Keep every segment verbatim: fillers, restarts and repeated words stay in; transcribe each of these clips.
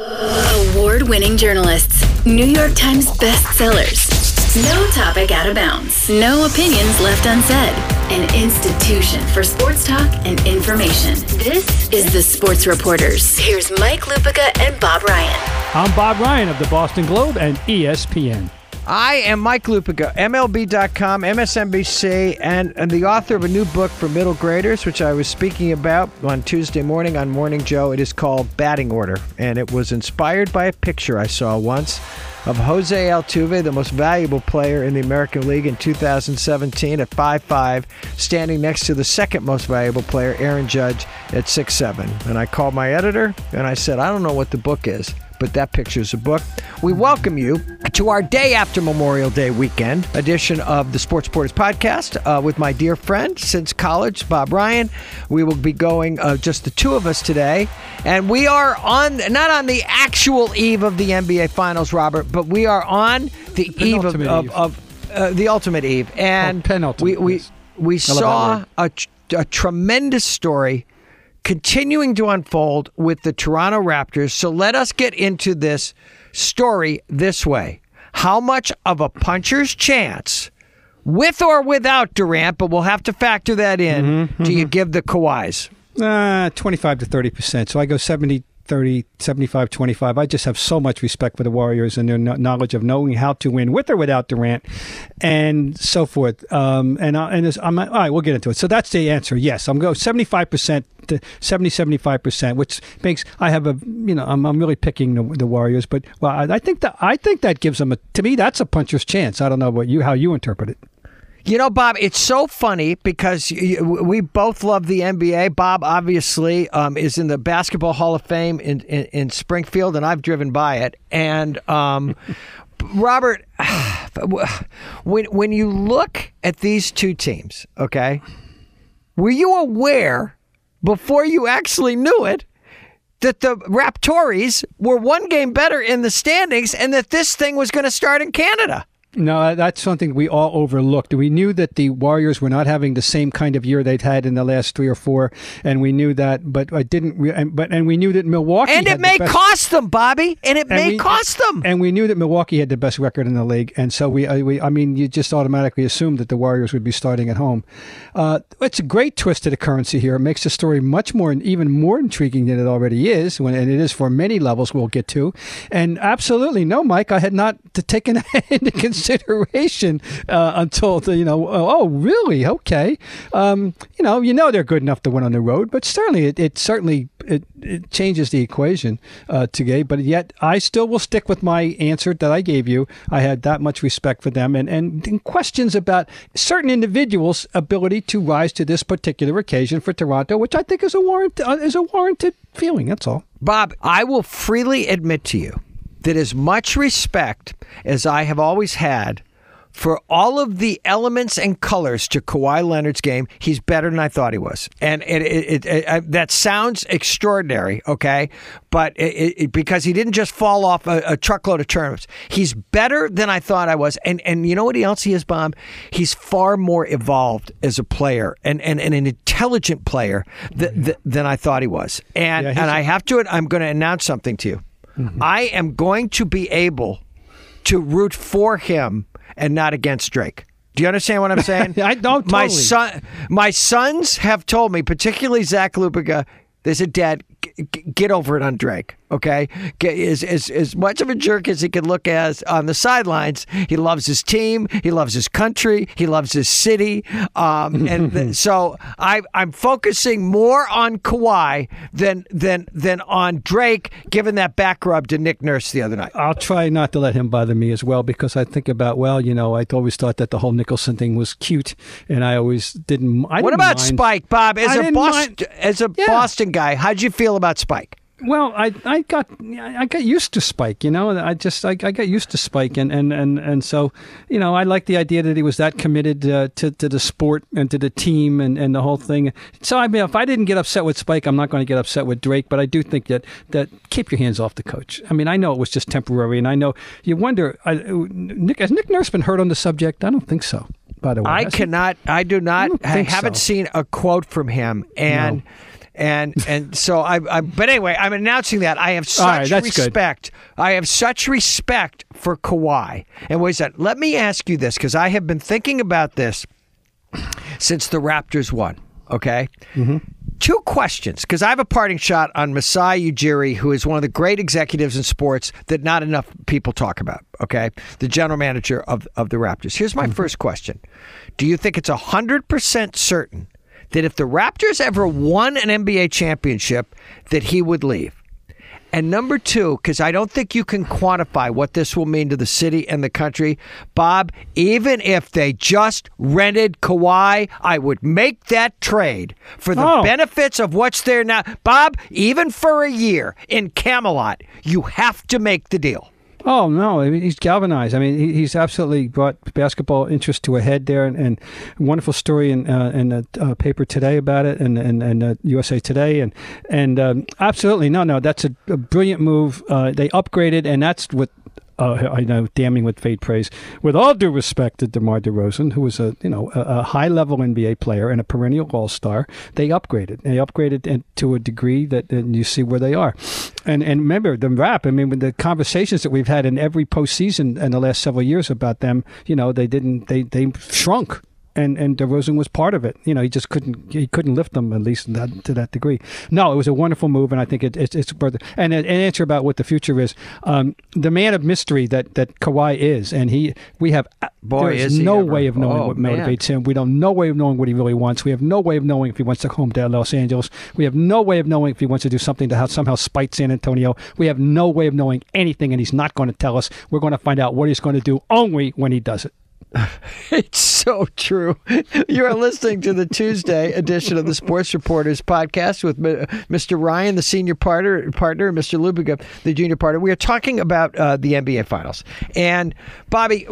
Award-winning journalists, New York Times bestsellers. No topic out of bounds. No opinions left unsaid. An institution for sports talk and information. This is the Sports Reporters. Here's Mike Lupica and Bob Ryan. I'm Bob Ryan of the Boston Globe and E S P N. I am Mike Lupica, M L B dot com, M S N B C, and, and the author of a new book for middle graders, which I was speaking about on Tuesday morning on Morning Joe. It is called Batting Order, and it was inspired by a picture I saw once of Jose Altuve, the most valuable player in the American League in two thousand seventeen at five five, standing next to the second most valuable player, Aaron Judge, at six seven. And I called my editor, and I said, I don't know what the book is, but that picture's a book. We welcome you to our day after Memorial Day weekend edition of the Sports Reporters podcast uh, with my dear friend since college, Bob Ryan. We will be going, uh, just the two of us today, and we are on, not on the actual eve of the N B A Finals, Robert, but we are on the, the eve of, of, eve. of uh, the ultimate eve. And oh, penultimate, we, we, yes. we saw a, a tremendous story continuing to unfold with the Toronto Raptors. So let us get into this story this way. How much of a puncher's chance, with or without Durant, but we'll have to factor that in, mm-hmm, do mm-hmm. you give the Kawhis? Uh, twenty-five to thirty percent. So I go seventy thirty, seventy-five twenty-five. I just have so much respect for the Warriors and their knowledge of knowing how to win with or without Durant and so forth. Um, and I, and I'm all right, we'll get into it. So that's the answer. Yes, I'm going seventy-five percent to seventy, seventy-five percent, which makes I have a, you know, I'm, I'm really picking the, the Warriors, but well, I, I think that I think that gives them a, to me, that's a puncher's chance. I don't know what you, how you interpret it. You know, Bob, it's so funny because we both love the N B A. Bob, obviously, um, is in the Basketball Hall of Fame in, in, in Springfield, and I've driven by it. And, um, Robert, when, when you look at these two teams, okay, were you aware, before you actually knew it, that the Raptors were one game better in the standings and that this thing was going to start in Canada? No, that's something we all overlooked. We knew that the Warriors were not having the same kind of year they'd had in the last three or four, and we knew that. But I didn't. Re- and, but and we knew that Milwaukee and it had may the best, cost them, Bobby, and it and may we, cost them. And we knew that Milwaukee had the best record in the league, and so we. I, we, I mean, you just automatically assumed that the Warriors would be starting at home. Uh, it's a great twisted currency here. It makes the story much more, even more intriguing than it already is, when and it is for many levels. We'll get to, and absolutely no, Mike. I had not taken into consideration. Uh, until the, you know, oh, really? Okay. Um, you know, you know they're good enough to win on the road, but certainly it, it certainly it, it changes the equation uh, today. But yet, I still will stick with my answer that I gave you. I had that much respect for them, and and questions about certain individuals' ability to rise to this particular occasion for Toronto, which I think is a warrant uh, is a warranted feeling. That's all. Bob, I will freely admit to you that as much respect as I have always had for all of the elements and colors to Kawhi Leonard's game, he's better than I thought he was. And it, it, it, it, that sounds extraordinary, okay? But it, it, because he didn't just fall off a, a truckload of turnips. He's better than I thought I was. And and you know what else he is, Bob? He's far more evolved as a player and, and, and an intelligent player th- th- than I thought he was. And, yeah, and I have to, I'm going to announce something to you. Mm-hmm. I am going to be able to root for him and not against Drake. Do you understand what I'm saying? I don't totally. My son, my sons have told me, particularly Zach Lupica, they said, Dad, g- g- get over it on Drake, okay? Get, as, as, as much of a jerk as he can look as on the sidelines, he loves his team, he loves his country, he loves his city. Um, and th- so I, I'm focusing more on Kawhi than, than, than on Drake, given that back rub to Nick Nurse the other night. I'll try not to let him bother me as well, because I think about, well, you know, I always thought that the whole Nicholson thing was cute, and I always didn't, I didn't What about mind. Spike, Bob? As I a Boston, mind. as a Yeah. Boston guy, how'd you feel about Spike? Well, I, I got I got used to Spike, you know. I just I, I got used to Spike, and, and, and, and so, you know, I like the idea that he was that committed uh, to to the sport and to the team and, and the whole thing. So I mean, if I didn't get upset with Spike, I'm not going to get upset with Drake. But I do think that that keep your hands off the coach. I mean, I know it was just temporary, and I know you wonder. I, Nick has Nick Nurse been heard on the subject? I don't think so. By the way, I cannot. I do not. I, I haven't so. seen a quote from him, and. No. And and so I, I but anyway, I'm announcing that I have such right, respect. Good. I have such respect for Kawhi. And wait a second, let me ask you this, because I have been thinking about this since the Raptors won. Okay, mm-hmm. Two questions, because I have a parting shot on Masai Ujiri, who is one of the great executives in sports that not enough people talk about. Okay, the general manager of of the Raptors. Here's my mm-hmm. first question: do you think it's a hundred percent certain that if the Raptors ever won an N B A championship, that he would leave? And number two, because I don't think you can quantify what this will mean to the city and the country, Bob, even if they just rented Kawhi, I would make that trade for the oh. benefits of what's there now. Bob, even for a year in Camelot, you have to make the deal. Oh, no, I mean, he's galvanized. I mean, he, he's absolutely brought basketball interest to a head there, and, and wonderful story in uh, in the uh, paper today about it, and and, and uh, U S A Today, and and um, absolutely, no, no, that's a, a brilliant move. Uh, they upgraded, and that's what. Uh, I know, damning with faint praise. With all due respect to DeMar DeRozan, who was a you know a, a high-level N B A player and a perennial All-Star, they upgraded. They upgraded to a degree that and you see where they are. And and remember the rap. I mean, with the conversations that we've had in every postseason in the last several years about them, you know, they didn't. They they shrunk. And and DeRozan was part of it. You know, he just couldn't he couldn't lift them, at least that, to that degree. No, it was a wonderful move, and I think it, it, it's worth it. And an answer about what the future is, um, the man of mystery that, that Kawhi is, and he we have Boy, there is, is no ever. way of knowing oh, what man. motivates him. We don't no way of knowing what he really wants. We have no way of knowing if he wants to go home to Los Angeles. We have no way of knowing if he wants to do something to somehow spite San Antonio. We have no way of knowing anything, and he's not going to tell us. We're going to find out what he's going to do only when he does it. It's so true. You are listening to the Tuesday edition of the Sports Reporters podcast with Mister Ryan, the senior partner, partner, Mister Lubiga, the junior partner. We are talking about uh, the N B A Finals. And, Bobby,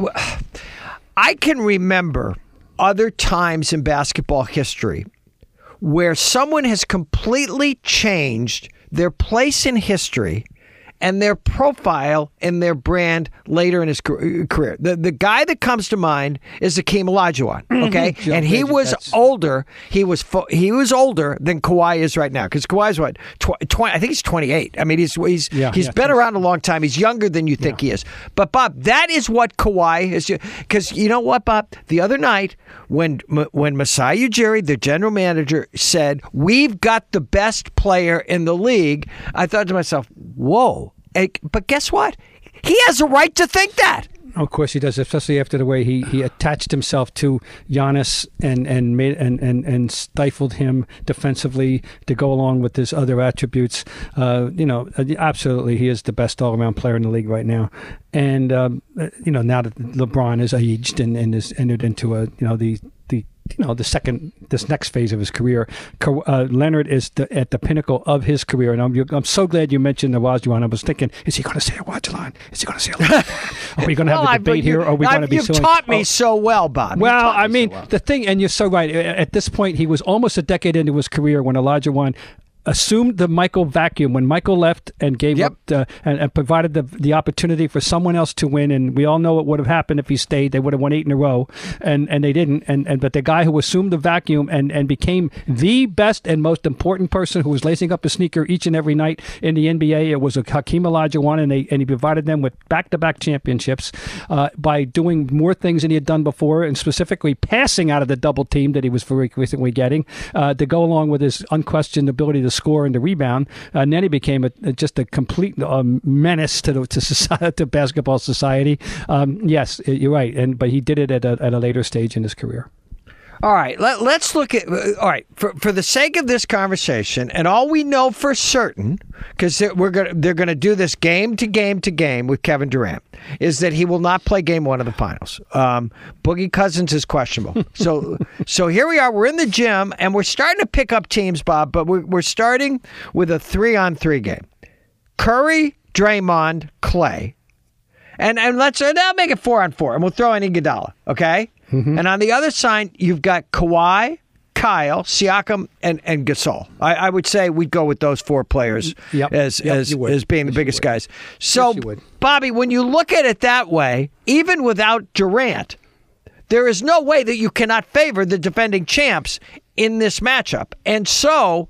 I can remember other times in basketball history where someone has completely changed their place in history and their profile and their brand later in his career. The the guy that comes to mind is Akeem Olajuwon, okay? Mm-hmm. And he was That's... older. He was fo- he was older than Kawhi is right now, because Kawhi's what tw- twenty. I think he's twenty-eight. I mean, he's he's yeah, he's yeah, been around a long time. He's younger than you think yeah. he is. But Bob, that is what Kawhi is. Because you know what, Bob? The other night when when Masai Ujiri, the general manager, said we've got the best player in the league, I thought to myself, whoa. But guess what? He has a right to think that. Of course he does, especially after the way he, he attached himself to Giannis and and made and, and, and stifled him defensively to go along with his other attributes. Uh, you know, absolutely, he is the best all-around player in the league right now. And um, you know, now that LeBron is aged and, and is entered into a you know the the you know the second this next phase of his career, uh, Leonard is the, at the pinnacle of his career, and I'm I'm so glad you mentioned Olajuwon. I was thinking, is he going to say Olajuwon? Is he going to say Olajuwon? Are we going to have well, a debate here? Or are we going to be? You've suing? taught me oh. so well, Bob. Well, I mean, so well. the thing, and you're so right. At this point, he was almost a decade into his career when Olajuwon assumed the Michael vacuum when Michael left and gave yep. up the, and, and provided the the opportunity for someone else to win. And we all know what would have happened if he stayed. They would have won eight in a row, and, and they didn't. And, and but the guy who assumed the vacuum and, and became the best and most important person who was lacing up his sneaker each and every night in the N B A, it was a Hakeem Olajuwon, and they and he provided them with back-to-back championships uh, by doing more things than he had done before, and specifically passing out of the double team that he was very recently getting uh, to go along with his unquestioned ability to score and to rebound. Uh, and then he became a, a, just a complete um, menace to the, to society, to basketball society. Um, yes, you're right, and but he did it at a, at a later stage in his career. All right, let, let's look at, all right, for, for the sake of this conversation, and all we know for certain, because we're gonna, they're going to do this game to game to game with Kevin Durant, is that he will not play game one of the finals. Um, Boogie Cousins is questionable. so so here we are, we're in the gym, and we're starting to pick up teams, Bob, but we're, we're starting with a three-on-three game. Curry, Draymond, Clay. And and let's now make it four on four, and we'll throw in Iguodala, okay? Mm-hmm. And on the other side, you've got Kawhi, Kyle, Siakam, and, and Gasol. I, I would say we'd go with those four players yep. as yep, as, as being yes, the biggest guys. So, yes, Bobby, when you look at it that way, even without Durant, there is no way that you cannot favor the defending champs in this matchup. And so,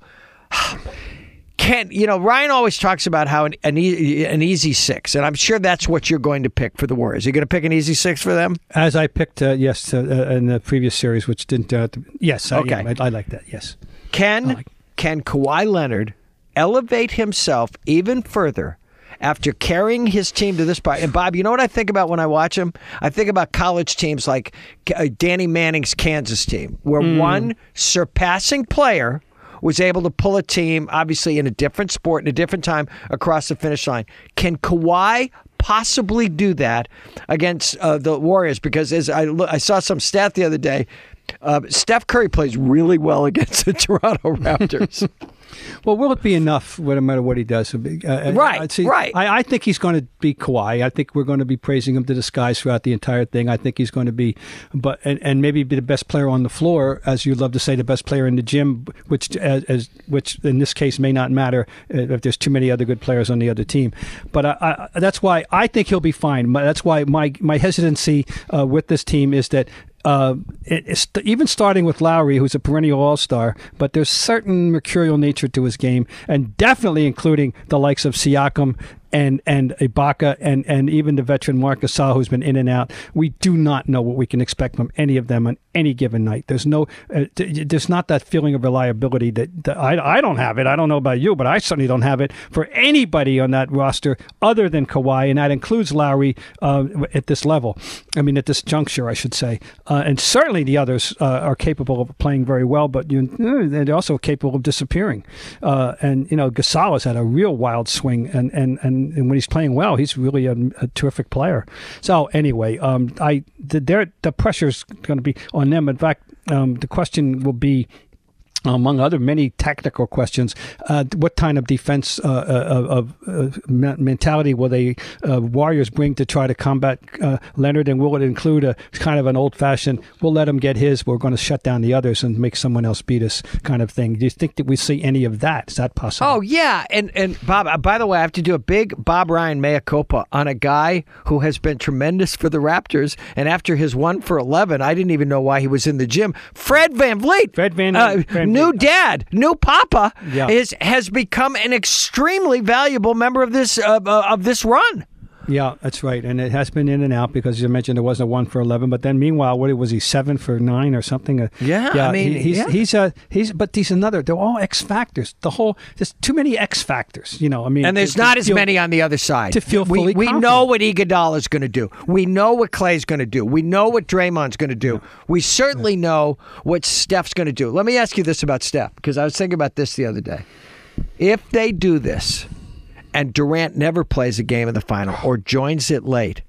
Can you know? Ryan always talks about how an an, e- an easy six, and I'm sure that's what you're going to pick for the Warriors. You're going to pick an easy six for them, as I picked. Uh, yes, uh, in the previous series, which didn't. Uh, yes, I, okay, yeah, I, I like that. Yes. Can like can Kawhi Leonard elevate himself even further after carrying his team to this point? And Bob, you know what I think about when I watch him? I think about college teams like uh, Danny Manning's Kansas team, where mm. one surpassing player was able to pull a team, obviously in a different sport, in a different time, across the finish line. Can Kawhi possibly do that against uh, the Warriors? Because as I, look, I saw some stat the other day, uh, Steph Curry plays really well against the Toronto Raptors. Well, will it be enough, no matter what he does? Uh, right, see, right. I, I think he's going to be Kawhi. I think we're going to be praising him to the skies throughout the entire thing. I think he's going to be, but and, and maybe be the best player on the floor, as you'd love to say, the best player in the gym, which as, as which in this case may not matter if there's too many other good players on the other team. But I, I, that's why I think he'll be fine. That's why my my hesitancy uh, with this team is that. Uh, it, it's even starting with Lowry, who's a perennial all-star, but there's certain mercurial nature to his game, and definitely including the likes of Siakam and and Ibaka and, and even the veteran Marc Gasol, who's been in and out. We do not know what we can expect from any of them on any given night. There's no, uh, there's not that feeling of reliability that, that I, I don't have it. I don't know about you, but I certainly don't have it for anybody on that roster other than Kawhi, and that includes Lowry uh, at this level. I mean, at this juncture, I should say. Uh, and certainly the others uh, are capable of playing very well, but you know, they're also capable of disappearing. Uh, and, you know, Gasol has had a real wild swing, and, and, and And when he's playing well, he's really a, a terrific player. So anyway, um, I the, the pressure's going to be on them. In fact, um, the question will be, among other many tactical questions, uh, what kind of defense uh, of uh, mentality will the uh, Warriors bring to try to combat uh, Leonard, and will it include a kind of an old-fashioned, we'll let him get his, we're going to shut down the others and make someone else beat us kind of thing? Do you think that we see any of that? Is that possible? Oh, yeah. And, and Bob, by the way, I have to do a big Bob Ryan mea culpa on a guy who has been tremendous for the Raptors, and after his one for eleven, I didn't even know why he was in the gym. Fred VanVleet. Fred Van uh, Van New dad, new papa, yeah. is has become an extremely valuable member of this uh, of this run. Yeah, that's right, and it has been in and out because you mentioned there wasn't a one for eleven, but then meanwhile, what was he, seven for nine or something? Yeah, yeah I mean, he, he's yeah. he's a he's, but he's another. They're all X factors. The whole there's too many X factors. You know, I mean, and there's to, not to as feel, many on the other side to feel fully. We, we confident. know what Iguodala is going to do. We know what Clay's going to do. We know what Draymond's going to do. Yeah. We certainly yeah. know what Steph's going to do. Let me ask you this about Steph, because I was thinking about this the other day. If they do this, and Durant never plays a game in the final or joins it late,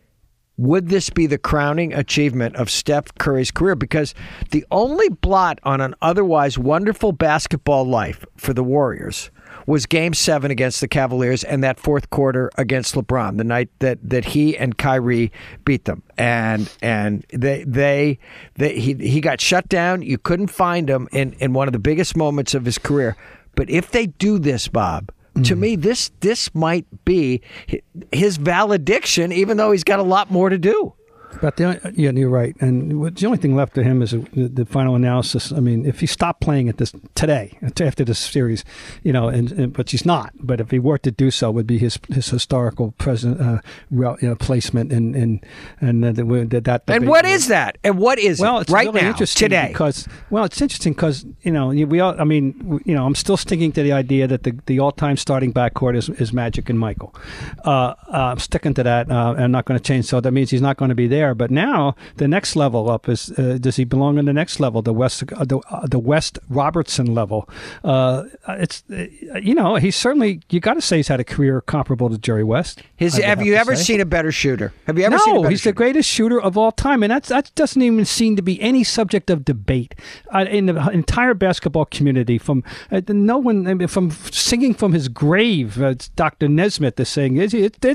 would this be the crowning achievement of Steph Curry's career? Because the only blot on an otherwise wonderful basketball life for the Warriors was Game seven against the Cavaliers and that fourth quarter against LeBron, the night that, that he and Kyrie beat them. And and they they, they he, he got shut down. You couldn't find him in, in one of the biggest moments of his career. But if they do this, Bob, to me, this this might be his valediction, even though he's got a lot more to do. But the, yeah, you're right. And the only thing left to him is the, the final analysis. I mean, if he stopped playing at this today, after this series, you know, and, and but he's not. But if he were to do so, would be his his historical present uh, you know, placement and and and uh, that that. And what is that? And what is well, it it's right really now interesting today? Because well, it's interesting because you know we all. I mean, you know, I'm still sticking to the idea that the, the all time starting backcourt is is Magic and Michael. Uh, uh, I'm sticking to that. Uh, I'm not going to change. So that means he's not going to be there. But now the next level up is uh, does he belong in the next level, the West uh, the, uh, the West Robertson level? Uh, it's uh, you know he's certainly you got to say he's had a career comparable to Jerry West. His, have, have you ever say. seen a better shooter? Have you ever no, seen a better he's shooter? the greatest shooter of all time, and that's that doesn't even seem to be any subject of debate uh, in the entire basketball community. From uh, no one I mean, from singing from his grave, uh, Doctor Nesmith is saying it's, it, it's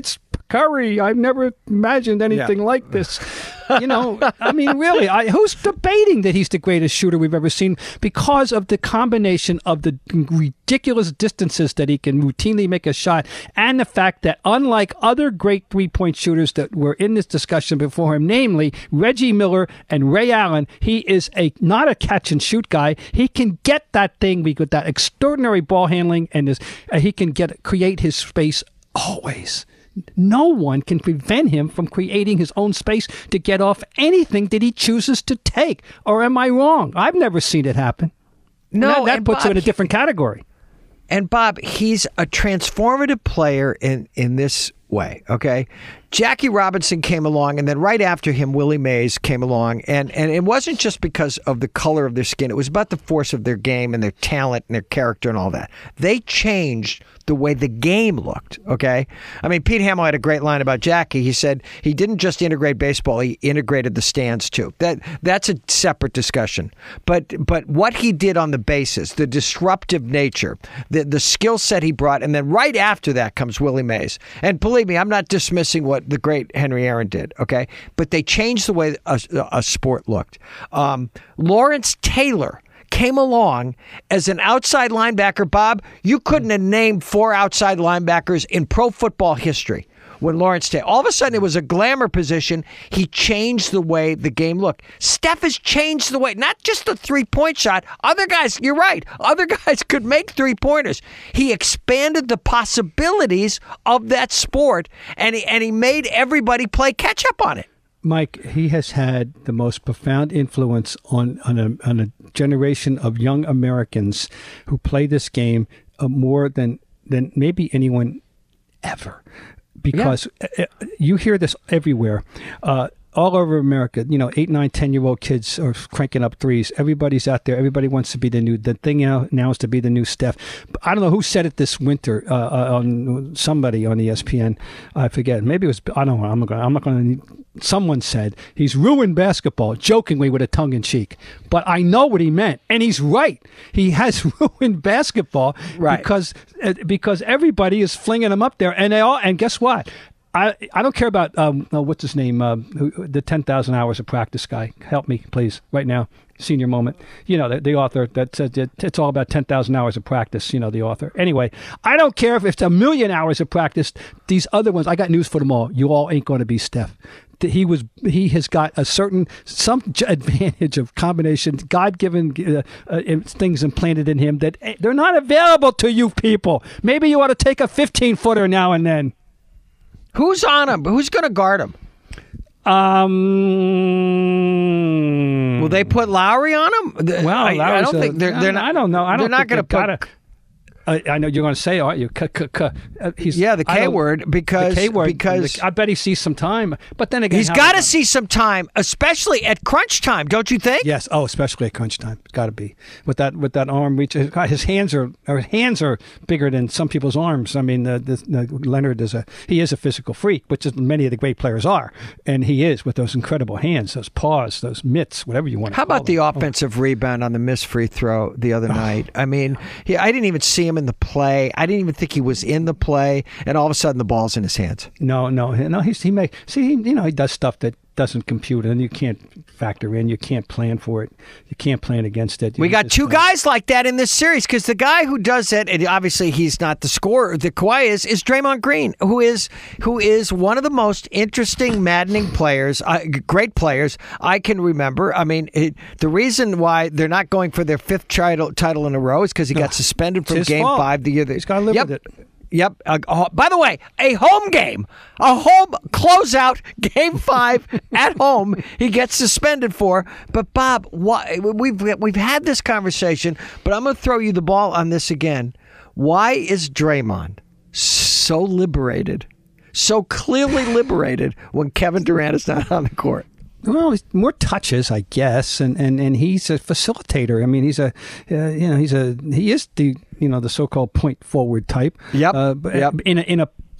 Curry, I've never imagined anything Yeah. like this. You know, I mean, really, I, who's debating that he's the greatest shooter we've ever seen because of the combination of the ridiculous distances that he can routinely make a shot and the fact that unlike other great three-point shooters that were in this discussion before him, namely Reggie Miller and Ray Allen, he is a not a catch-and-shoot guy. He can get that thing with that extraordinary ball handling, and his, uh, he can get create his space always. No one can prevent him from creating his own space to get off anything that he chooses to take. Or am I wrong? I've never seen it happen. No, that, that and puts Bob, him in a different category. And Bob, he's a transformative player in, in this way, okay? Jackie Robinson came along, and then right after him, Willie Mays came along, and, and it wasn't just because of the color of their skin. It was about the force of their game and their talent and their character and all that. They changed the way the game looked, okay? I mean, Pete Hamill had a great line about Jackie. He said he didn't just integrate baseball, he integrated the stands too. That That's a separate discussion. But but what he did on the bases, the disruptive nature, the, the skill set he brought, and then right after that comes Willie Mays. And believe me, I'm not dismissing what the great Henry Aaron did, okay? But they changed the way a, a sport looked. Um, Lawrence Taylor came along as an outside linebacker. Bob, you couldn't have named four outside linebackers in pro football history when Lawrence Taylor. All of a sudden, it was a glamour position. He changed the way the game looked. Steph has changed the way, not just the three-point shot. Other guys, you're right, other guys could make three-pointers. He expanded the possibilities of that sport, and he, and he made everybody play catch-up on it. Mike, he has had the most profound influence on, on, a, on a generation of young Americans who play this game uh, more than, than maybe anyone ever. Because yeah. you hear this everywhere. Uh, all over America, you know, eight, nine, ten-year-old kids are cranking up threes. Everybody's out there. Everybody wants to be the new. The thing now, now is to be the new Steph. But I don't know who said it this winter. Uh, uh, on somebody on E S P N, I forget. Maybe it was. I don't know. I'm not going. I'm not going to. Someone said he's ruined basketball, jokingly with a tongue in cheek. But I know what he meant, and he's right. He has ruined basketball right. because uh, because everybody is flinging him up there, and they all. And guess what? I, I don't care about, um, oh, what's his name, uh, who, the ten thousand hours of practice guy. Help me, please, right now. Senior moment. You know, the, the author that said that it's all about ten thousand hours of practice, you know, the author. Anyway, I don't care if it's a million hours of practice. These other ones, I got news for them all. You all ain't going to be Steph. He was. He has got a certain some advantage of combination, God-given uh, uh, things implanted in him that they're not available to you people. Maybe you ought to take a fifteen-footer now and then. Who's on him? Who's going to guard him? Um, Will they put Lowry on him? Well, I, I don't a, think they're. they're not, I don't know. I don't. They're not going to put. Gotta, I, I know you're going to say, aren't you? C- c- c- uh, he's, yeah, the K word because the K word, because the, I bet he sees some time. But then again, he's got to see some time, especially at crunch time, don't you think? Yes. Oh, especially at crunch time. Got to be with that with that arm reach. His hands are his hands are bigger than some people's arms. I mean, uh, this, uh, Leonard is a he is a physical freak, which is, many of the great players are, and he is with those incredible hands, those paws, those mitts, whatever you want. How to call about the them. offensive oh. rebound on the missed free throw the other night? I mean, he, I didn't even see him in the play. I didn't even think he was in the play, and all of a sudden the ball's in his hands. No, no, no. He's, he may see. He, you know, he does stuff that doesn't compute, and you can't factor in. You can't plan for it. You can't plan against it. You we got two play. guys like that in this series because the guy who does it, and obviously he's not the scorer. The Kawhi is is Draymond Green, who is who is one of the most interesting, maddening players, uh, great players I can remember. I mean, it, the reason why they're not going for their fifth title title in a row is because he got suspended from Game fault. Five the year. That, he's got to live yep. with it. Yep. Uh, uh, by the way, a home game, a home closeout, game five at home. He gets suspended for. But Bob, why, we've we've had this conversation, but I'm going to throw you the ball on this again. Why is Draymond so liberated, so clearly liberated when Kevin Durant is not on the court? Well, more touches, I guess, and, and, and he's a facilitator. I mean, he's a uh, you know he's a he is the you know the so-called point forward type. Yep. Uh, but yep. In a in a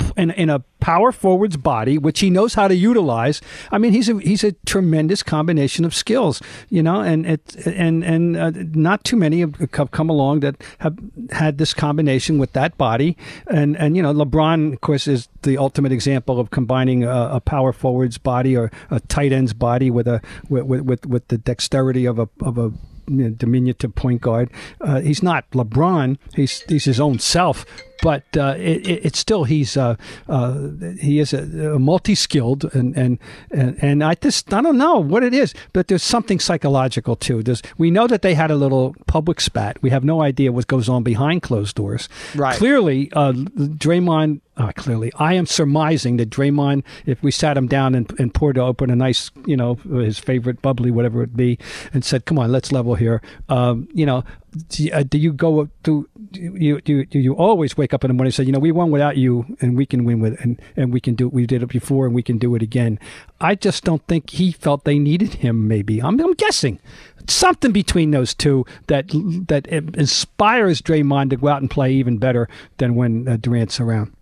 in, in a power forward's body, which he knows how to utilize. I mean, he's a he's a tremendous combination of skills, you know, and it and and uh, not too many have come along that have had this combination with that body. And and you know, LeBron, of course, is the ultimate example of combining a, a power forward's body or a tight end's body with a with with, with the dexterity of a of a diminutive point guard. Uh, he's not LeBron. He's he's his own self. But uh, it, it, it's still he's uh, uh, he is a, a multi-skilled and, and and and I just I don't know what it is, but there's something psychological too. There's we know that they had a little public spat. We have no idea what goes on behind closed doors. Right. Clearly, uh, Draymond. Uh, clearly, I am surmising that Draymond, if we sat him down and, and poured open a nice, you know, his favorite bubbly, whatever it be, and said, "Come on, let's level here." Um, you know, do you, uh, do you go to you do you, you always wake up in the morning and say, you know, we won without you, and we can win with it, and and we can do it. We did it before, and we can do it again. I just don't think he felt they needed him. Maybe I'm, I'm guessing something between those two that that inspires Draymond to go out and play even better than when uh, Durant's around.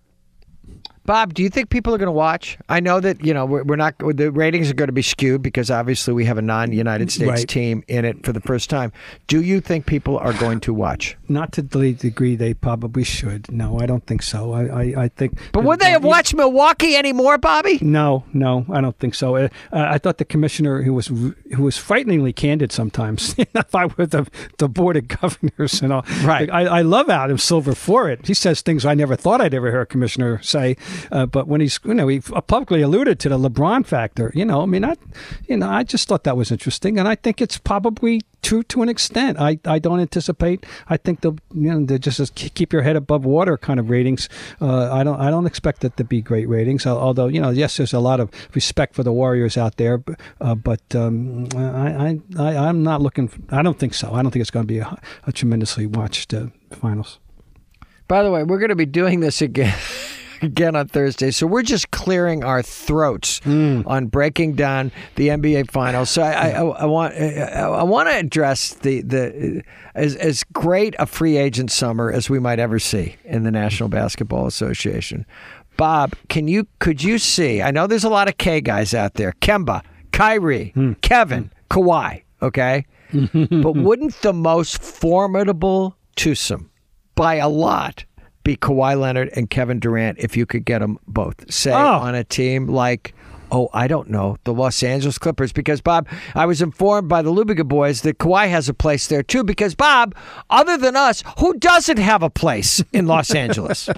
Bob, do you think people are going to watch? I know that, you know, we're, we're not, the ratings are going to be skewed because obviously we have a non-United States right. team in it for the first time. Do you think people are going to watch? Not to the degree they probably should. No, I don't think so. I, I, I think. But would they have watched Milwaukee anymore, Bobby? No, no, I don't think so. Uh, I thought the commissioner, who was who was frighteningly candid sometimes, if I were the, the board of governors and all. Right. I, I love Adam Silver for it. He says things I never thought I'd ever hear a commissioner say. Uh, but when he's, you know, he publicly alluded to the LeBron factor. You know, I mean, I, you know, I just thought that was interesting, and I think it's probably true to an extent. I, I don't anticipate. I think they'll, you know, they're just keep your head above water kind of ratings. Uh, I don't I don't expect it to be great ratings. Although, you know, yes, there's a lot of respect for the Warriors out there, uh, but um, I, I I I'm not looking. I don't think so. I don't think it's going to be a, a tremendously watched uh, finals. By the way, we're going to be doing this again. Again on Thursday, so we're just clearing our throats mm. on breaking down the N B A Finals. So I, I, I want I want to address the the as as great a free agent summer as we might ever see in the National Basketball Association. Bob, can you could you see? I know there's a lot of K guys out there: Kemba, Kyrie, mm. Kevin, Kawhi. Okay, but wouldn't the most formidable twosome by a lot be Kawhi Leonard and Kevin Durant if you could get them both, say, oh. on a team like, oh, I don't know, the Los Angeles Clippers? Because, Bob, I was informed by the Lubiga boys that Kawhi has a place there, too. Because, Bob, other than us, who doesn't have a place in Los Angeles?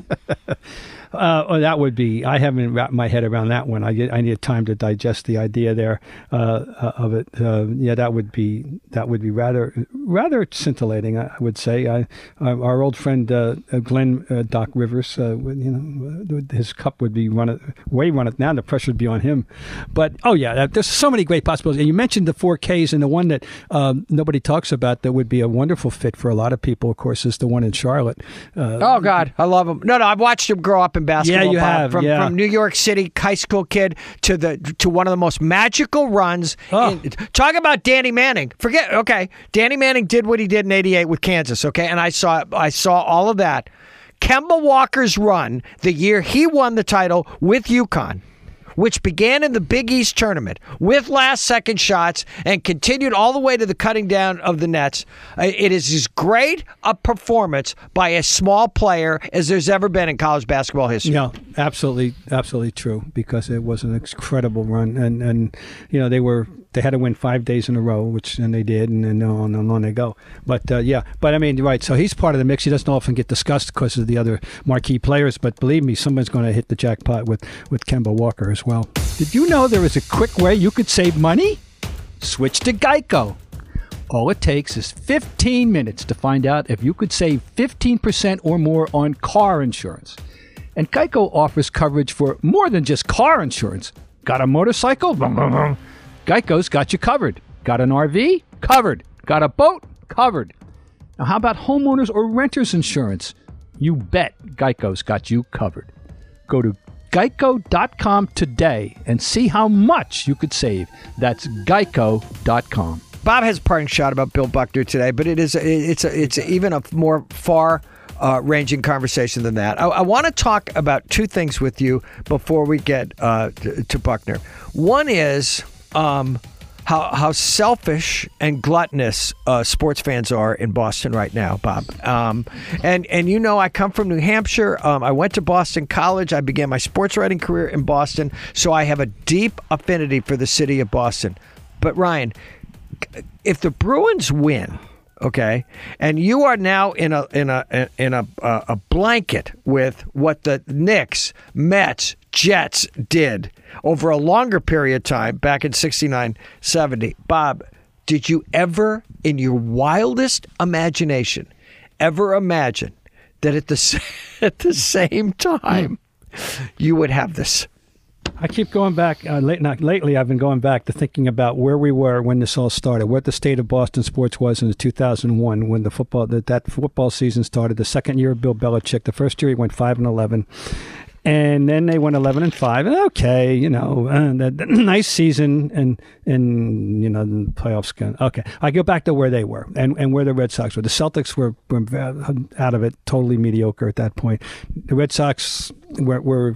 Uh, oh, that would be. I haven't wrapped my head around that one. I get. I need time to digest the idea there uh, of it. Uh, yeah, that would be. That would be rather, rather scintillating. I would say. I, our old friend uh, Glenn uh, Doc Rivers. Uh, you know, his cup would be run it way run it now. The pressure would be on him. But oh yeah, there's so many great possibilities. And you mentioned the four Ks, and the one that um, nobody talks about that would be a wonderful fit for a lot of people. Of course, is the one in Charlotte. Uh, oh God, I love him. No, no, I've watched him grow up in basketball. Yeah, you Bob, have. From, yeah. from New York City high school kid to the to one of the most magical runs. Oh. In, talk about Danny Manning. Forget. Okay, Danny Manning did what he did in eighty-eight with Kansas. Okay, and I saw I saw all of that. Kemba Walker's run the year he won the title with UConn, which began in the Big East tournament with last-second shots and continued all the way to the cutting down of the nets. It is as great a performance by a small player as there's ever been in college basketball history. Yeah, absolutely, absolutely true, because it was an incredible run. And, and you know, they were they had to win five days in a row, which and they did, and then on and on they go. But, uh, yeah, but I mean, right, so he's part of the mix. He doesn't often get discussed because of the other marquee players, but believe me, someone's going to hit the jackpot with, with Kemba Walker as well. Did you know there is a quick way you could save money? Switch to Geico. All it takes is fifteen minutes to find out if you could save fifteen percent or more on car insurance. And Geico offers coverage for more than just car insurance. Got a motorcycle? Geico's got you covered. Got an R V? Covered. Got a boat? Covered. Now, how about homeowners or renters insurance? You bet Geico's got you covered. Go to geico dot com today and see how much you could save. That's geico dot com. Bob has a parting shot about Bill Buckner today, but it is it's a, it's a, even a more far uh, ranging conversation than that. I, I want to talk about two things with you before we get uh, to, to Buckner. One is um, how how selfish and gluttonous uh, sports fans are in Boston right now, Bob. Um, and and you know, I come from New Hampshire. Um, I went to Boston College. I began my sports writing career in Boston, so I have a deep affinity for the city of Boston. But Ryan, if the Bruins win, okay, and you are now in a in a in a a, a blanket with what the Knicks, Mets, Jets did over a longer period of time back in sixty-nine seventy. Bob, did you ever, in your wildest imagination, ever imagine that at the at the same time you would have this? I keep going back. Uh, late, not lately, I've been going back to thinking about where we were when this all started, what the state of Boston sports was in two thousand one when the football that, that football season started. The second year of Bill Belichick, the first year he went five and eleven, and then they went eleven and five. And okay, you know, uh, that, that nice season, and and you know the playoffs. Can, okay, I go back to where they were and, and where the Red Sox were. The Celtics were, were out of it, totally mediocre at that point. The Red Sox were. were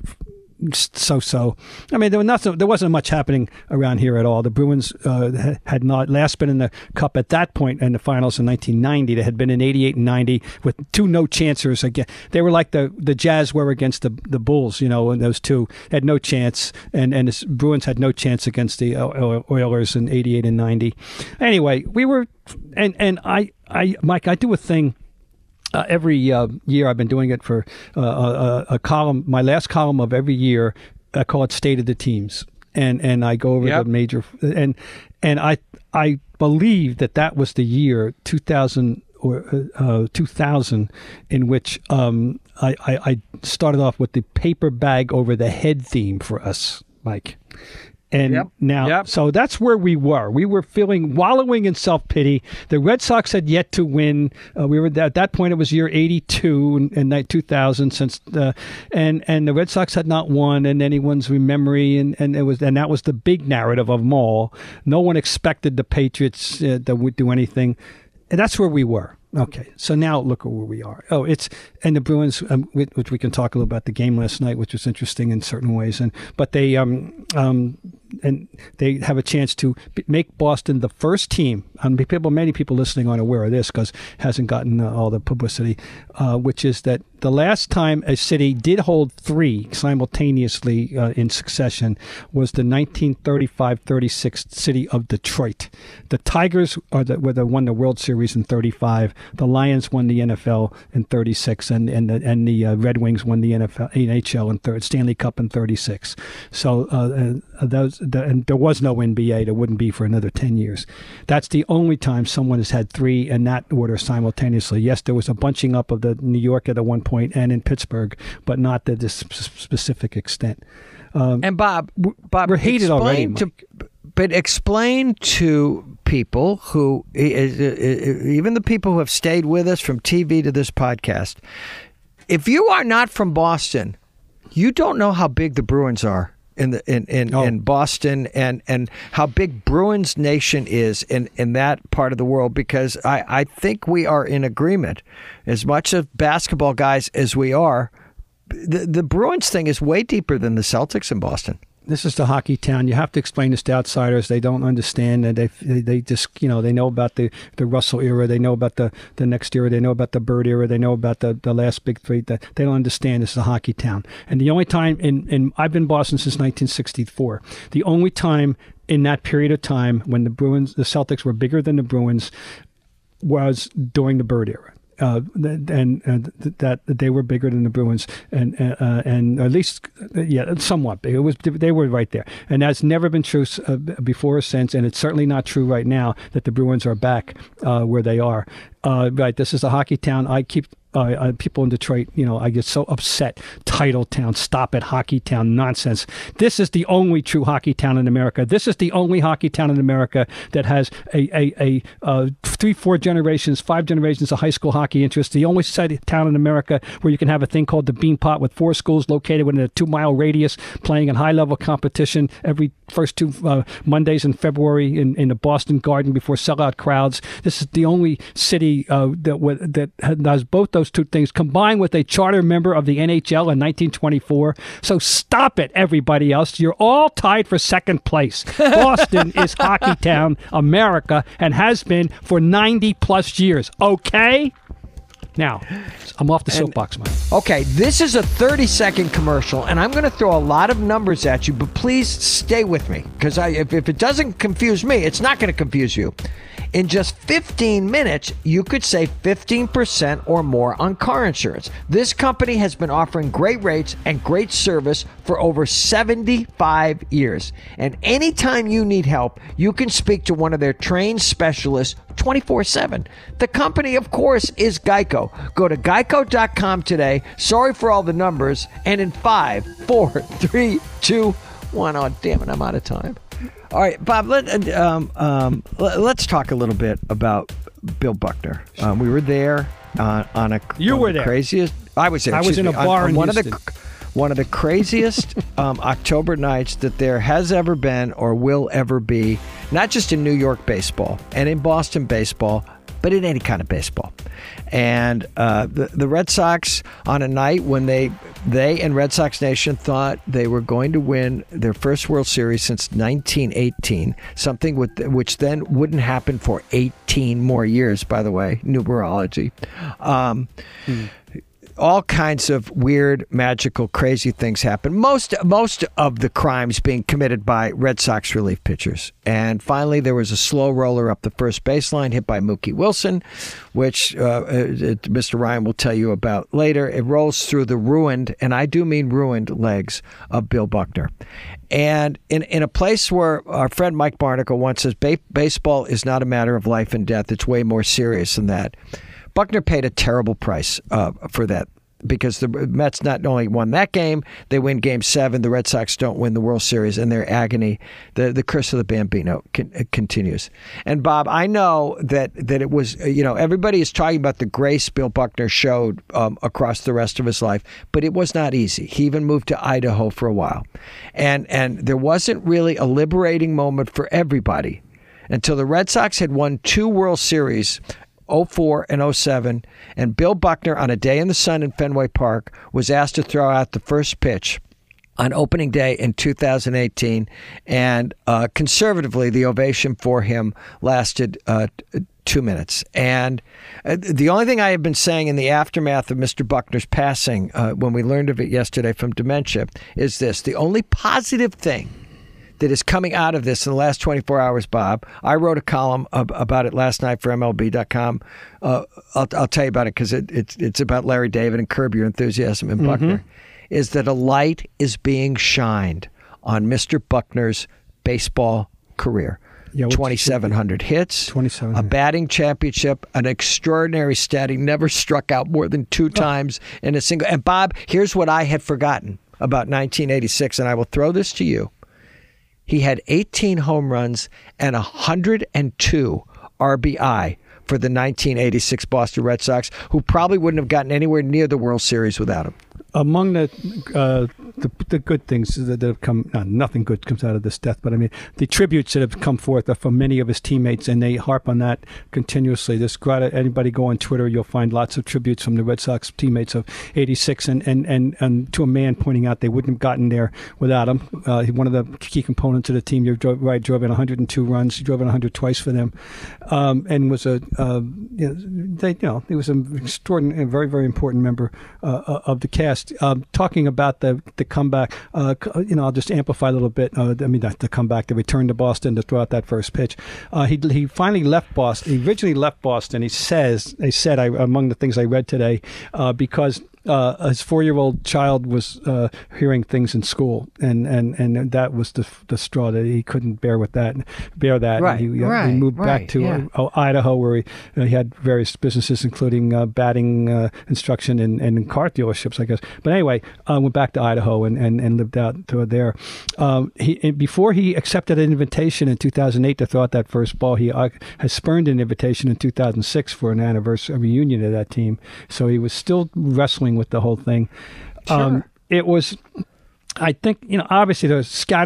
so-so. I mean, there was nothing. There wasn't much happening around here at all. The Bruins uh, had not last been in the Cup at that point in the finals in nineteen ninety. They had been in eighty-eight and ninety with two no chancers again. They were like the, the Jazz were against the the Bulls. You know, and those two had no chance, and and the Bruins had no chance against the Oilers in eighty-eight and ninety. Anyway, we were, and and I I Mike, I do a thing. Uh, every uh, year, I've been doing it for uh, a, a column. My last column of every year, I call it "State of the Teams," and and I go over yep. the major. And and I I believe that that was the year two thousand or uh, two thousand in which um, I, I I started off with the paper bag over the head theme for us, Mike. And yep. now, yep. so that's where we were. We were feeling, wallowing in self-pity. The Red Sox had yet to win. Uh, we were at that point. It was year eighty-two and, and two thousand, since the, and and the Red Sox had not won in anyone's memory, and, and it was and that was the big narrative of them all. No one expected the Patriots uh, to do anything, and that's where we were. Okay, so now look at where we are. Oh, it's and the Bruins, um, which we can talk a little about the game last night, which was interesting in certain ways, and but they um um and they have a chance to make Boston the first team. And people, many people listening aren't aware of this because it hasn't gotten uh, all the publicity, uh, which is that the last time a city did hold three simultaneously uh, in succession was the nineteen thirty-five thirty-six city of Detroit. The Tigers are the, were the won the World Series in thirty-five. The Lions won the N F L in thirty-six, and and the, and the uh, Red Wings won the N F L, N H L, and third Stanley Cup in thirty-six. So uh, uh, those, the, and there was no N B A. There wouldn't be for another ten years. That's the only time someone has had three in that order simultaneously. Yes, there was a bunching up of the New York at one point and in Pittsburgh, but not to this specific extent. Um, and Bob, Bob, we're hated already. To, but explain to people who, even the people who have stayed with us from T V to this podcast, if you are not from Boston, you don't know how big the Bruins are in the in in, oh. in Boston, and and how big Bruins Nation is in in that part of the world. Because I I think we are in agreement, as much of basketball guys as we are. The, the Bruins thing is way deeper than the Celtics in Boston. This is the hockey town. You have to explain this to outsiders. They don't understand. They they, they just, you know, they know about the, the Russell era. They know about the, the next era. They know about the Bird era. They know about the, the last big three. They don't understand this is a hockey town. And the only time, in, in I've been in Boston since nineteen sixty-four. The only time in that period of time when the Bruins, the Celtics were bigger than the Bruins was during the Bird era. Uh, and, and that they were bigger than the Bruins, and uh, and at least yeah, somewhat big. It was they were right there, and that's never been true uh, before or since, and it's certainly not true right now that the Bruins are back uh, where they are. Uh, right, this is a hockey town. I keep. Uh, uh, people in Detroit, you know, I get so upset. Title town, stop it, hockey town, nonsense. This is the only true hockey town in America. This is the only hockey town in America that has a a, a uh, three, four generations, five generations of high school hockey interest. The only city, town in America where you can have a thing called the Beanpot with four schools located within a two-mile radius, playing in high-level competition every first two uh, Mondays in February in, in the Boston Garden before sellout crowds. This is the only city company uh, that that does both those two things, combined with a charter member of the N H L in nineteen twenty-four. So stop it, everybody else. You're all tied for second place. Boston is Hockey Town, America, and has been for ninety plus years. Okay? Now, I'm off the soapbox, Mike. Okay, this is a thirty-second commercial, and I'm going to throw a lot of numbers at you, but please stay with me, because if, if it doesn't confuse me, it's not going to confuse you. In just fifteen minutes, you could save fifteen percent or more on car insurance. This company has been offering great rates and great service for over seventy-five years. And anytime you need help, you can speak to one of their trained specialists twenty-four seven. The company, of course, is Geico. Go to geico dot com today. Sorry for all the numbers. And in five, four, three, two, one. Oh, damn it, I'm out of time. All right, Bob, let, um, um, let's talk a little bit about Bill Buckner. Um, we were there uh, on a you were the there. craziest. I was there. I was in me, a bar on, in on one Houston. of the one of the craziest um, October nights that there has ever been or will ever be. Not just in New York baseball and in Boston baseball, but in any kind of baseball. And uh, the the Red Sox, on a night when they they and Red Sox Nation thought they were going to win their first World Series since nineteen eighteen, something with which then wouldn't happen for eighteen more years, by the way, numerology. Um, hmm. All kinds of weird, magical, crazy things happen. Most most of the crimes being committed by Red Sox relief pitchers. And finally, there was a slow roller up the first baseline hit by Mookie Wilson, which uh, it, Mister Ryan will tell you about later. It rolls through the ruined, and I do mean ruined, legs of Bill Buckner. And in, in a place where our friend Mike Barnicle once says, ba- baseball is not a matter of life and death. It's way more serious than that. Buckner paid a terrible price uh, for that, because the Mets not only won that game, they win Game Seven. The Red Sox don't win the World Series, and their agony, the the curse of the Bambino, con- continues. And Bob, I know that that it was, you know, everybody is talking about the grace Bill Buckner showed um, across the rest of his life, but it was not easy. He even moved to Idaho for a while, and and there wasn't really a liberating moment for everybody until the Red Sox had won two World Series, oh four and oh seven, and Bill Buckner, on a day in the sun in Fenway Park, was asked to throw out the first pitch on opening day in two thousand eighteen, and uh, conservatively, the ovation for him lasted uh, two minutes. And uh, the only thing I have been saying in the aftermath of Mister Buckner's passing, uh, when we learned of it yesterday from dementia, is this: the only positive thing that is coming out of this in the last twenty-four hours, Bob. I wrote a column ab- about it last night for M L B dot com. Uh, I'll, I'll tell you about it because it, it's it's about Larry David and Curb Your Enthusiasm and Buckner. Mm-hmm. Is that a light is being shined on Mister Buckner's baseball career. Yeah, twenty-seven hundred hits, twenty-seven hundred. A batting championship, an extraordinary stat. He never struck out more than two times oh. in a single. And Bob, here's what I had forgotten about nineteen eighty-six, and I will throw this to you. He had eighteen home runs and one hundred two R B I for the nineteen eighty-six Boston Red Sox, who probably wouldn't have gotten anywhere near the World Series without him. Among the, uh, the the good things that have come, no, nothing good comes out of this death, but I mean, the tributes that have come forth are from many of his teammates, and they harp on that continuously. This, anybody go on Twitter, you'll find lots of tributes from the Red Sox teammates of eighty-six, and, and, and, and to a man pointing out they wouldn't have gotten there without him. Uh, one of the key components of the team, you drove, right, drove in one hundred two runs, he drove in one hundred twice for them, um, and was a, uh, you know, they, you know, he was an extraordinary, very, very important member uh, of the cast. Um, talking about the the comeback, uh, you know, I'll just amplify a little bit. Uh, I mean, not the comeback, the return to Boston to throw out that first pitch. Uh, he he finally left Boston. He originally left Boston. He says, he said, I, among the things I read today, uh, because Uh, his four-year-old child was uh, hearing things in school, and, and, and that was the the straw that he couldn't bear with that, bear that. Right, and he, uh, right, he moved right, back to yeah. uh, Idaho, where he, uh, he had various businesses, including uh, batting uh, instruction and, and car dealerships, I guess. But anyway, uh, went back to Idaho and, and, and lived out to there. Um, he before he accepted an invitation in two thousand eight to throw out that first ball, he uh, has spurned an invitation in two thousand six for an anniversary a reunion of that team. So he was still wrestling with the whole thing. Sure. Um, it was, I think, you know, obviously there was scattered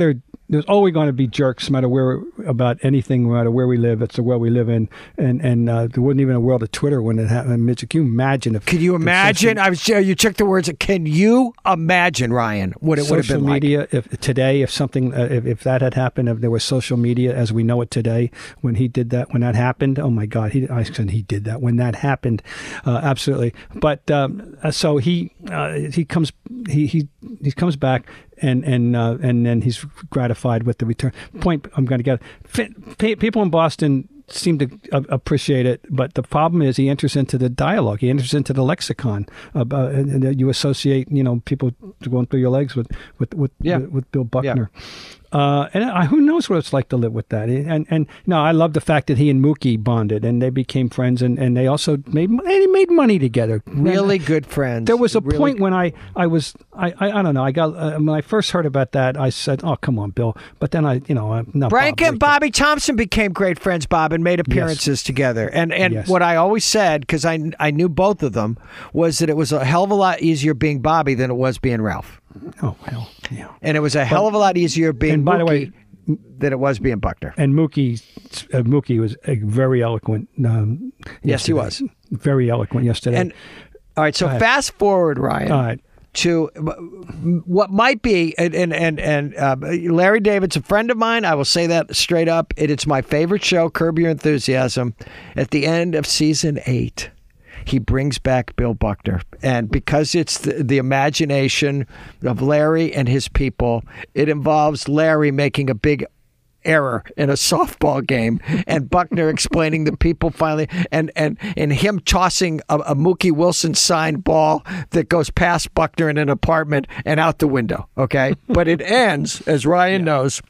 there's always going to be jerks, no matter where about anything, no matter where we live. It's the world we live in, and and uh, there wasn't even a world of Twitter when it happened. Mitch, can you imagine if? Can you imagine? Social, I was you checked the words. Can you imagine, Ryan? What it would have been like? Social media. If today, if something, uh, if, if that had happened, if there was social media as we know it today, when he did that, when that happened, oh my God, he I said he did that when that happened, uh, absolutely. But um, so he uh, he comes he he he comes back. And and uh, and then he's gratified with the return. Point I'm going to get. People in Boston seem to uh, appreciate it, but the problem is he enters into the dialogue. He enters into the lexicon. Uh, uh, and, and you associate, you know, people going through your legs with with with, yeah. with, with Bill Buckner. Yeah. Uh, and I, who knows what it's like to live with that? And and no, I love the fact that he and Mookie bonded and they became friends, and, and they also made they made money together. Really and good friends. There was a really point good. when I I was I, I, I don't know I got uh, when I first heard about that I said, oh come on Bill, but then I you know I'm not Brank Bob, and Bobby Thompson became great friends, Bob, and made appearances yes. together. And and yes. what I always said, because I I knew both of them, was that it was a hell of a lot easier being Bobby than it was being Ralph. Oh hell yeah. And it was a hell of a lot easier being. And by Mookie the way. than it was being Buckner. And Mookie, uh, Mookie was a very eloquent. Um, yes, he was very eloquent yesterday. And all right, so fast forward, Ryan, all right. to what might be, and and and, and uh, Larry David's a friend of mine. I will say that straight up. It, it's my favorite show, Curb Your Enthusiasm. At the end of season eight, he brings back Bill Buckner. And because it's the, the imagination of Larry and his people, it involves Larry making a big error in a softball game and Buckner explaining the people finally and and and him tossing a, a Mookie Wilson signed ball that goes past Buckner in an apartment and out the window. Okay. But it ends, as Ryan yeah. knows,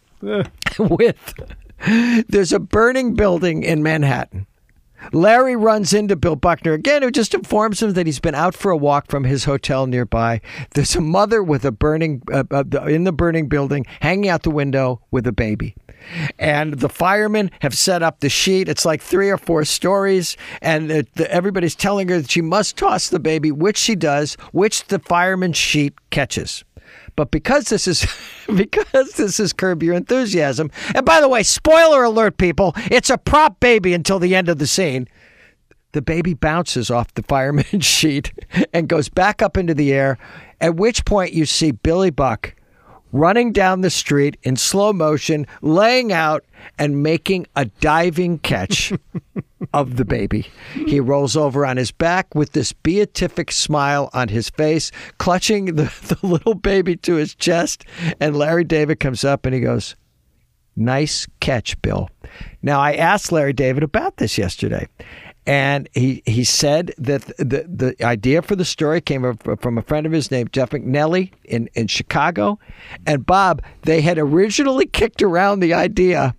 with there's a burning building in Manhattan. Larry runs into Bill Buckner again, who just informs him that he's been out for a walk from his hotel nearby. There's a mother with a burning uh, uh, in the burning building, hanging out the window with a baby. And the firemen have set up the sheet. It's like three or four stories, and it, the, everybody's telling her that she must toss the baby, which she does, which the fireman's sheet catches. But because this is because this is Curb Your Enthusiasm, and by the way, spoiler alert, people, it's a prop baby until the end of the scene. The baby bounces off the fireman's sheet and goes back up into the air, at which point you see Billy Buck running down the street in slow motion, laying out and making a diving catch of the baby. He rolls over on his back with this beatific smile on his face, clutching the, the little baby to his chest. And Larry David comes up and he goes, "Nice catch, Bill." Now, I asked Larry David about this yesterday. And he, he said that the, the idea for the story came from a friend of his named Jeff McNelly in, in Chicago. And Bob, they had originally kicked around the idea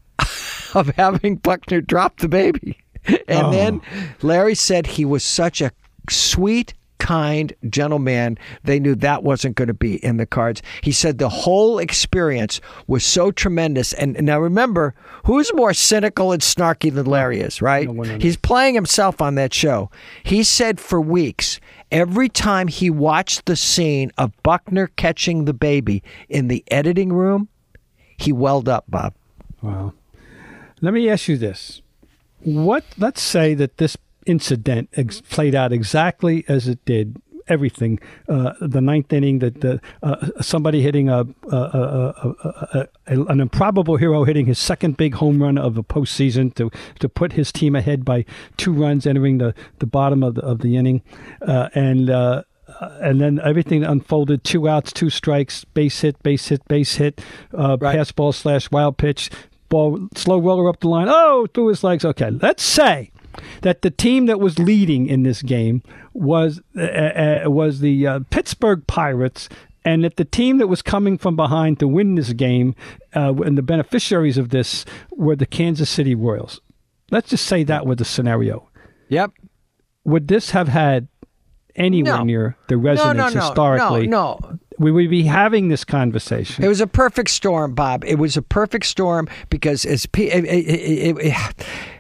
of having Buckner drop the baby. And oh. then Larry said he was such a sweet, kind gentleman, they knew that wasn't going to be in the cards. He said the whole experience was so tremendous. And, and now remember, who's more cynical and snarky than Larry is, right? No He's playing himself on that show. He said for weeks, every time he watched the scene of Buckner catching the baby in the editing room, he welled up, Bob. Wow. Let me ask you this. What, let's say that this incident ex- played out exactly as it did. Everything, uh, the ninth inning, that the uh, somebody hitting a, a, a, a, a an improbable hero hitting his second big home run of the postseason to to put his team ahead by two runs, entering the, the bottom of the of the inning, uh, and uh, and then everything unfolded: two outs, two strikes, base hit, base hit, base hit, uh, right. pass ball slash wild pitch, ball slow roller up the line. Oh, through his legs. Okay, let's say that the team that was leading in this game was uh, uh, was the uh, Pittsburgh Pirates, and that the team that was coming from behind to win this game, uh, and the beneficiaries of this were the Kansas City Royals. Let's just say that was the scenario. Yep. Would this have had anywhere no. near the resonance no, no, no, historically? No, no. We would be having this conversation. It was a perfect storm, Bob. It was a perfect storm because as it, it, it, it,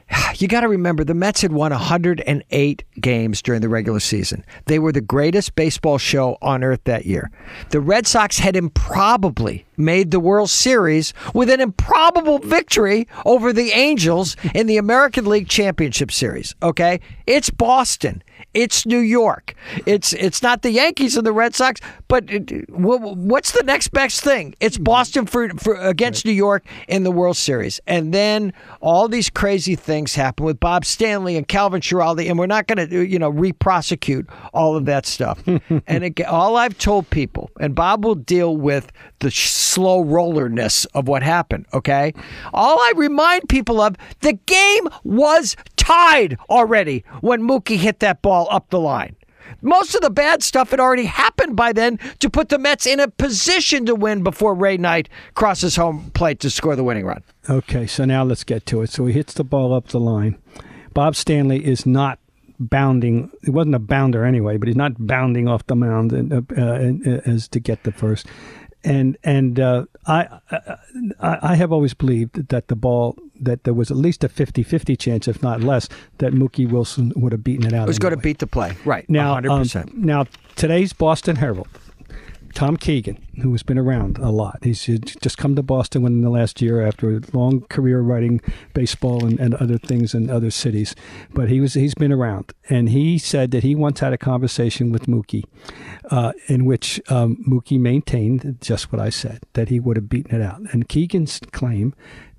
You got to remember, the Mets had won one hundred eight games during the regular season. They were the greatest baseball show on earth that year. The Red Sox had improbably made the World Series with an improbable victory over the Angels in the American League Championship Series. Okay? It's Boston. It's New York. It's it's not the Yankees and the Red Sox, but it, what's the next best thing? It's Boston for, for against New York in the World Series. And then all these crazy things happen with Bob Stanley and Calvin Schiraldi, and we're not going to, you know, re-prosecute all of that stuff. And again, all I've told people, and Bob will deal with the slow rollerness of what happened, okay? All I remind people of, the game was tied already when Mookie hit that ball up the line. Most of the bad stuff had already happened by then to put the Mets in a position to win before Ray Knight crosses home plate to score the winning run. Okay, so now let's get to it. So he hits the ball up the line. Bob Stanley is not bounding. It wasn't a bounder anyway, but he's not bounding off the mound uh, uh, as to get the first. And and uh, I, I I have always believed that the ball, that there was at least a fifty-fifty chance, if not less, that Mookie Wilson would have beaten it out. It was anyway. going to beat the play, right? Now, one hundred percent. Um, now today's Boston Herald, Tom Keegan, who has been around a lot. He's just come to Boston within the last year after a long career writing baseball and, and other things in other cities. But he was he's been around, and he said that he once had a conversation with Mookie, uh, in which um, Mookie maintained just what I said, that he would have beaten it out. And Keegan's claim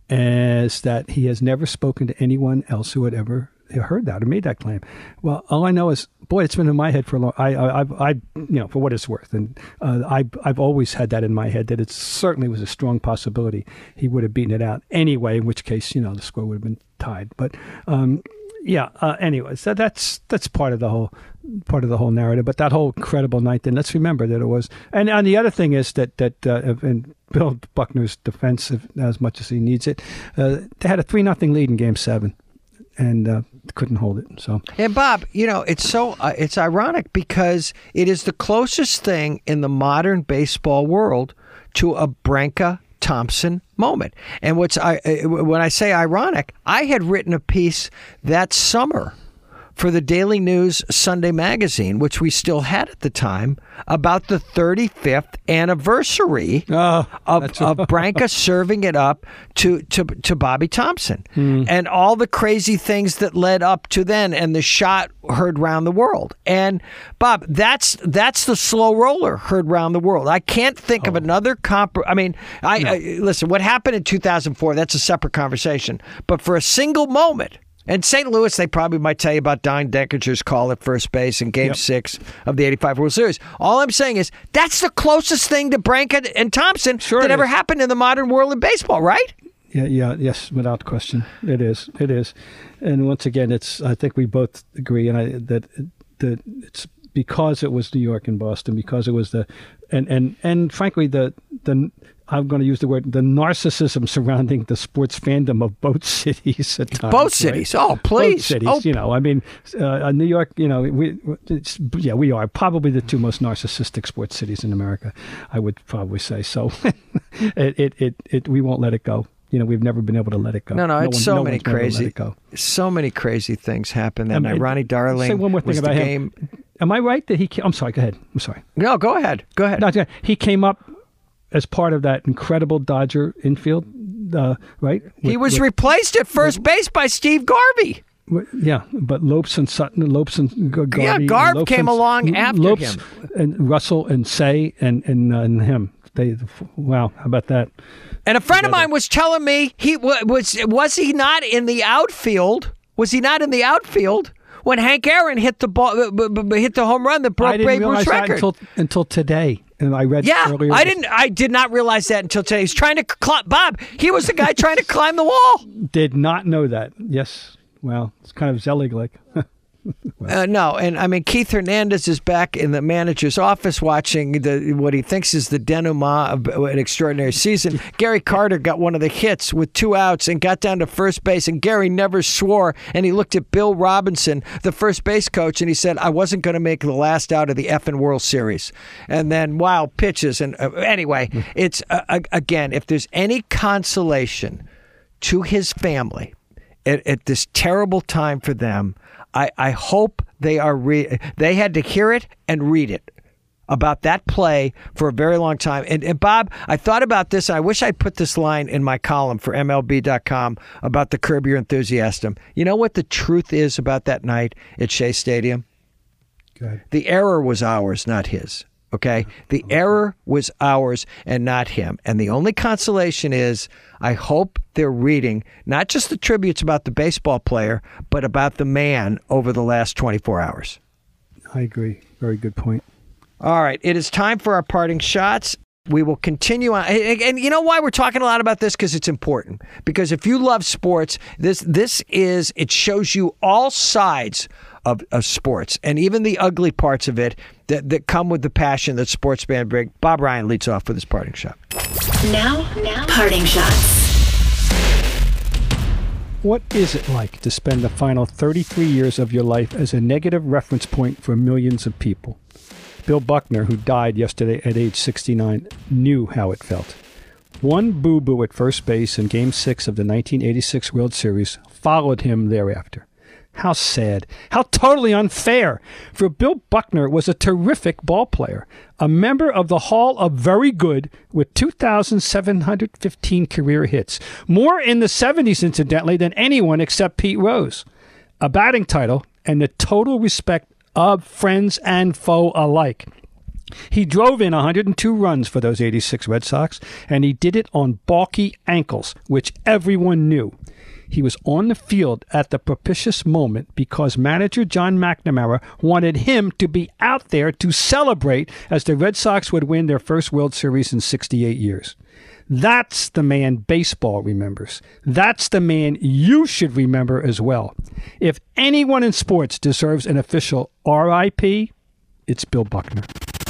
is that he has never spoken to anyone else who had ever heard that or made that claim. Well, all I know is, boy, it's been in my head for a long. I, I, I, I you know, for what it's worth, and uh, I, I've always had that in my head that it certainly was a strong possibility he would have beaten it out anyway. In which case, you know, the score would have been tied. But um, yeah. Uh, anyway, so that's that's part of the whole part of the whole narrative. But that whole incredible night, then let's remember that it was. And and the other thing is that that uh, in Bill Buckner's defense, as much as he needs it, uh, they had a three nothing lead in Game Seven. And uh, couldn't hold it. So, and Bob, you know, it's so uh, it's ironic because it is the closest thing in the modern baseball world to a Branca Thompson moment. And what's I when I say ironic, I had written a piece that summer for the Daily News Sunday magazine, which we still had at the time, about the thirty-fifth anniversary oh, of, of Branca serving it up to, to, to Bobby Thompson. Hmm. And all the crazy things that led up to then, and the shot heard round the world. And, Bob, that's that's the slow roller heard round the world. I can't think oh. of another comp. I mean, I, no. I listen, what happened in two thousand four, that's a separate conversation. But for a single moment, and Saint Louis, they probably might tell you about Don Denkinger's call at first base in Game yep. six of the eighty-five World Series. All I'm saying is that's the closest thing to Branca and Thompson sure that ever is. happened in the modern world in baseball, right? Yeah, yeah, yes, without question, it is, it is. And once again, it's. I think we both agree, and I that that it's because it was New York and Boston, because it was the, and and and frankly, the the. I'm going to use the word, the narcissism surrounding the sports fandom of both cities at times. Both cities. Right? Oh, please. Both cities. Oh. You know, I mean, uh, New York, you know, we, it's, yeah, we are probably the two most narcissistic sports cities in America, I would probably say. So it, it, it, it, we won't let it go. You know, we've never been able to let it go. No, no, no it's one, so no many crazy, so many crazy things happen that night. Ronnie Darling. Say one more thing about him. Game. Am I right that he? I'm sorry. Go ahead. I'm sorry. No, go ahead. Go ahead. No, he came up as part of that incredible Dodger infield, uh, right? With, he was with, replaced at first with, base by Steve Garvey. With, yeah, but Lopes and Sutton, Lopes and Garvey. Yeah, Garv Lopes came and, along after Lopes him. And Russell and Say and and, uh, and him. They, wow, how about that? And a friend together. of mine was telling me he was was he not in the outfield? Was he not in the outfield when Hank Aaron hit the ball, hit the home run that broke Babe Ruth's record? That until until today. And I read yeah, earlier I didn't. I did not realize that until today. He's trying to climb. Bob, he was the guy trying to climb the wall. Did not know that. Yes. Well, it's kind of Zelig-like. Uh, no, and I mean Keith Hernandez is back in the manager's office watching the what he thinks is the denouement of an extraordinary season. Gary Carter got one of the hits with two outs and got down to first base, and Gary never swore, and he looked at Bill Robinson, the first base coach, and he said, I wasn't going to make the last out of the effing World Series. And then, wow, pitches. And uh, anyway, it's, uh, again, if there's any consolation to his family, at, at this terrible time for them. I, I hope they are re- they had to hear it and read it about that play for a very long time. And, and Bob, I thought about this. I wish I'd put this line in my column for M L B dot com about the Curb Your Enthusiasm. You know what the truth is about that night at Shea Stadium? Good. The error was ours, not his. Okay? The error was ours and not him. And the only consolation is I hope they're reading not just the tributes about the baseball player, but about the man over the last twenty-four hours. I agree. Very good point. All right. It is time for our parting shots. We will continue on. And, and you know why we're talking a lot about this? Because it's important. Because if you love sports, this this is, it shows you all sides of, of sports and even the ugly parts of it that, that come with the passion that sports fans bring. Bob Ryan leads off with his parting shot. Now, now, parting shots. What is it like to spend the final thirty-three years of your life as a negative reference point for millions of people? Bill Buckner, who died yesterday at age sixty-nine, knew how it felt. One boo-boo at first base in Game six of the nineteen eighty-six World Series followed him thereafter. How sad. How totally unfair. For Bill Buckner was a terrific ball player, a member of the Hall of Very Good with two thousand seven hundred fifteen career hits, more in the seventies, incidentally, than anyone except Pete Rose. A batting title and the total respect of friends and foe alike. He drove in one hundred two runs for those eighty-six Red Sox, and he did it on balky ankles, which everyone knew. He was on the field at the propitious moment because manager John McNamara wanted him to be out there to celebrate as the Red Sox would win their first World Series in sixty-eight years. That's the man baseball remembers. That's the man you should remember as well. If anyone in sports deserves an official R I P, it's Bill Buckner.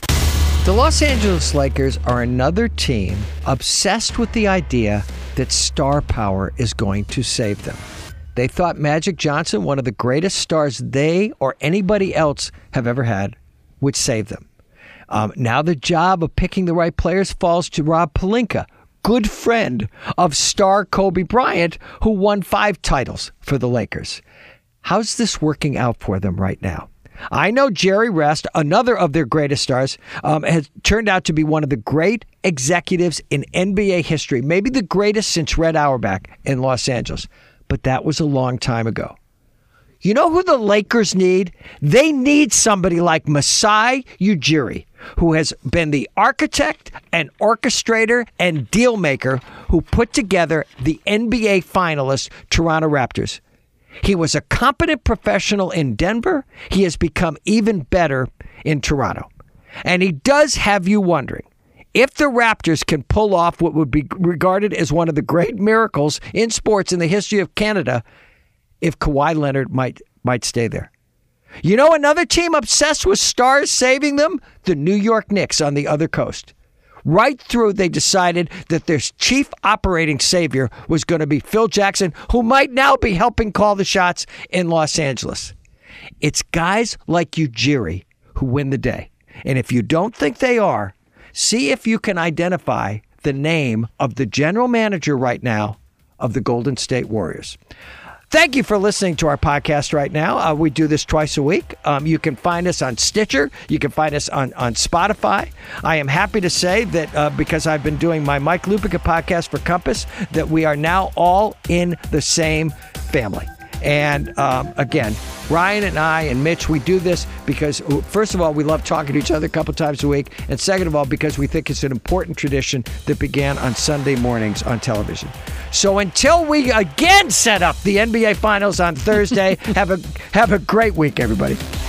The Los Angeles Lakers are another team obsessed with the idea that star power is going to save them. They thought Magic Johnson, one of the greatest stars they or anybody else have ever had, would save them. Um, now the job of picking the right players falls to Rob Pelinka, good friend of star Kobe Bryant, who won five titles for the Lakers. How's this working out for them right now? I know Jerry West, another of their greatest stars, um, has turned out to be one of the great executives in N B A history, maybe the greatest since Red Auerbach in Los Angeles. But that was a long time ago. You know who the Lakers need? They need somebody like Masai Ujiri, who has been the architect and orchestrator and deal maker who put together the N B A finalist Toronto Raptors. He was a competent professional in Denver. He has become even better in Toronto. And he does have you wondering if the Raptors can pull off what would be regarded as one of the great miracles in sports in the history of Canada, if Kawhi Leonard might might stay there. You know another team obsessed with stars saving them? The New York Knicks on the other coast. Right through, they decided that their chief operating savior was going to be Phil Jackson, who might now be helping call the shots in Los Angeles. It's guys like Ujiri who win the day. And if you don't think they are, see if you can identify the name of the general manager right now of the Golden State Warriors. Thank you for listening to our podcast right now. Uh, we do this twice a week. Um, you can find us on Stitcher. You can find us on, on Spotify. I am happy to say that uh, because I've been doing my Mike Lupica podcast for Compass, that we are now all in the same family. And um, again, Ryan and I and Mitch, we do this because, first of all, we love talking to each other a couple times a week. And second of all, because we think it's an important tradition that began on Sunday mornings on television. So until we again set up the N B A Finals on Thursday, have a have a great week, everybody.